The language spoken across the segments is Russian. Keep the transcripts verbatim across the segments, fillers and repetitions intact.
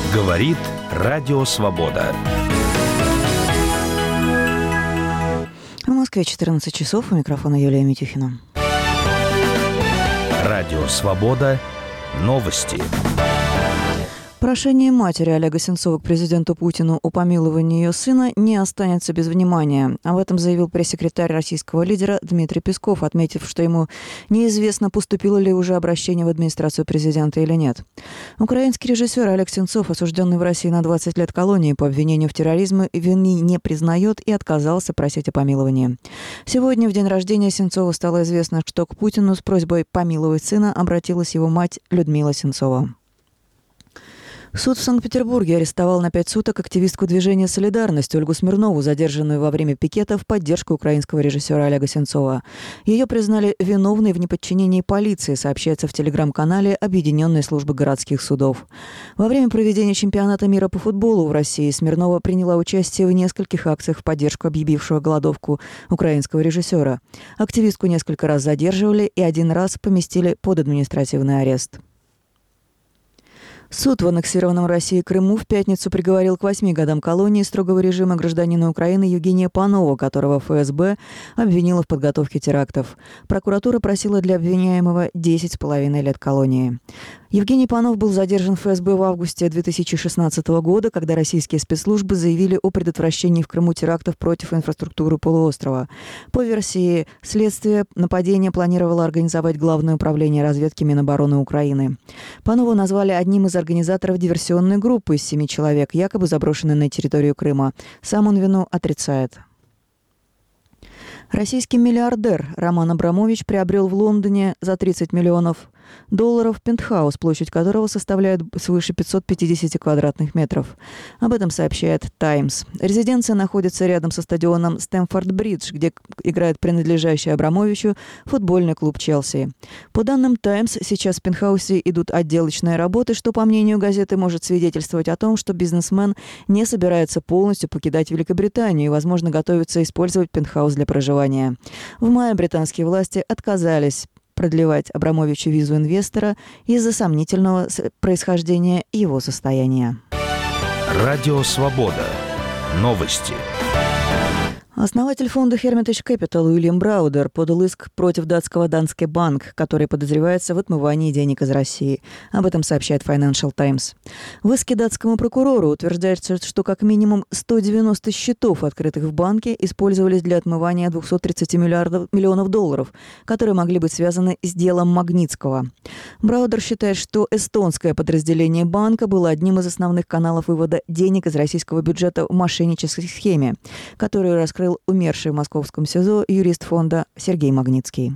Говорит Радио Свобода. В Москве четырнадцать часов. У микрофона Юлия Митюхина. Радио Свобода. Новости. Прошение матери Олега Сенцова к президенту Путину о помиловании ее сына не останется без внимания. Об этом заявил пресс-секретарь российского лидера Дмитрий Песков, отметив, что ему неизвестно, поступило ли уже обращение в администрацию президента или нет. Украинский режиссер Олег Сенцов, осужденный в России на двадцать лет колонии по обвинению в терроризме, вины не признает и отказался просить о помиловании. Сегодня, в день рождения Сенцова, стало известно, что к Путину с просьбой помиловать сына обратилась его мать Людмила Сенцова. Суд в Санкт-Петербурге арестовал на пять суток активистку движения «Солидарность» Ольгу Смирнову, задержанную во время пикета в поддержку украинского режиссера Олега Сенцова. Ее признали виновной в неподчинении полиции, сообщается в телеграм-канале Объединенной службы городских судов. Во время проведения чемпионата мира по футболу в России Смирнова приняла участие в нескольких акциях в поддержку объявившего голодовку украинского режиссера. Активистку несколько раз задерживали и один раз поместили под административный арест. Суд в аннексированном России Крыму в пятницу приговорил к восьми годам колонии строгого режима гражданина Украины Евгения Панова, которого эф эс бэ обвинила в подготовке терактов. Прокуратура просила для обвиняемого десять с половиной лет колонии. Евгений Панов был задержан в эф эс бэ в августе две тысячи шестнадцатого года, когда российские спецслужбы заявили о предотвращении в Крыму терактов против инфраструктуры полуострова. По версии следствия, нападение планировало организовать Главное управление разведки Минобороны Украины. Панова назвали одним из организаторов диверсионной группы из семи человек, якобы заброшенной на территорию Крыма. Сам он вину отрицает. Российский миллиардер Роман Абрамович приобрел в Лондоне за тридцать миллионов долларов пентхаус, площадь которого составляет свыше пятьсот пятьдесят квадратных метров. Об этом сообщает «Таймс». Резиденция находится рядом со стадионом Стэмфорд-Бридж, где играет принадлежащий Абрамовичу футбольный клуб «Челси». По данным «Таймс», сейчас в пентхаусе идут отделочные работы, что, по мнению газеты, может свидетельствовать о том, что бизнесмен не собирается полностью покидать Великобританию и, возможно, готовится использовать пентхаус для проживания. В мае британские власти отказались продлевать Абрамовичу визу инвестора из-за сомнительного происхождения его состояния. Радио Свобода. Новости. Основатель фонда Hermitage Capital Уильям Браудер подал иск против датского Danske Bank, который подозревается в отмывании денег из России. Об этом сообщает Financial Times. В иске датскому прокурору утверждается, что как минимум сто девяносто счетов, открытых в банке, использовались для отмывания двести тридцать миллиардов, миллионов долларов, которые могли быть связаны с делом Магнитского. Браудер считает, что эстонское подразделение банка было одним из основных каналов вывода денег из российского бюджета в мошеннической схеме, которую раскрыл умерший в московском СИЗО юрист фонда Сергей Магнитский.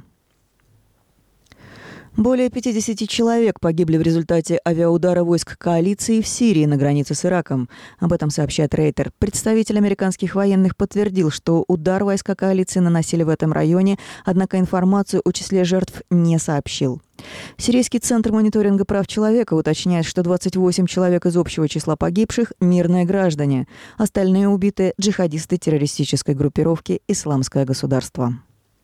Более пятьдесят человек погибли в результате авиаудара войск коалиции в Сирии на границе с Ираком. Об этом сообщает Рейтер. Представитель американских военных подтвердил, что удар войска коалиции наносили в этом районе, однако информацию о числе жертв не сообщил. Сирийский центр мониторинга прав человека уточняет, что двадцать восемь человек из общего числа погибших – мирные граждане. Остальные убиты – джихадисты террористической группировки «Исламское государство».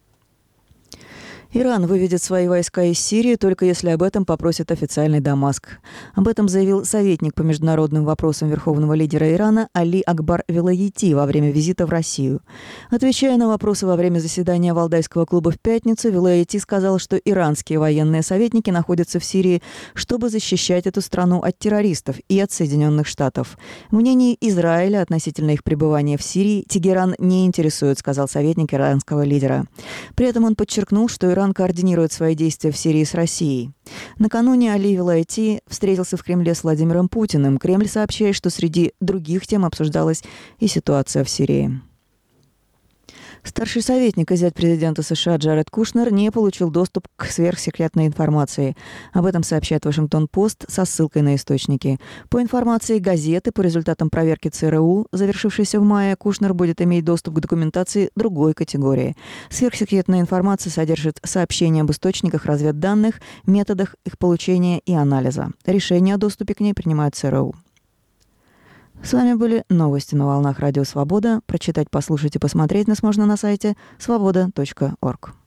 Иран выведет свои войска из Сирии, только если об этом попросит официальный Дамаск. Об этом заявил советник по международным вопросам верховного лидера Ирана Али Акбар Велаити во время визита в Россию. Отвечая на вопросы во время заседания Валдайского клуба в пятницу, Велаити сказал, что иранские военные советники находятся в Сирии, чтобы защищать эту страну от террористов и от Соединенных Штатов. Мнение Израиля относительно их пребывания в Сирии Тегеран не интересует, сказал советник иранского лидера. При этом он подчеркнул, что Иран Иран координирует свои действия в Сирии с Россией. Накануне Али Велаити встретился в Кремле с Владимиром Путиным. Кремль сообщает, что среди других тем обсуждалась и ситуация в Сирии. Старший советник и зять президента США Джаред Кушнер не получил доступ к сверхсекретной информации. Об этом сообщает Вашингтон-Пост со ссылкой на источники. По информации газеты, по результатам проверки ЦРУ, завершившейся в мае, Кушнер будет иметь доступ к документации другой категории. Сверхсекретная информация содержит сообщения об источниках разведданных, методах их получения и анализа. Решение о доступе к ней принимает ЦРУ. С вами были новости на волнах Радио Свобода. Прочитать, послушать и посмотреть нас можно на сайте свобода точка орг.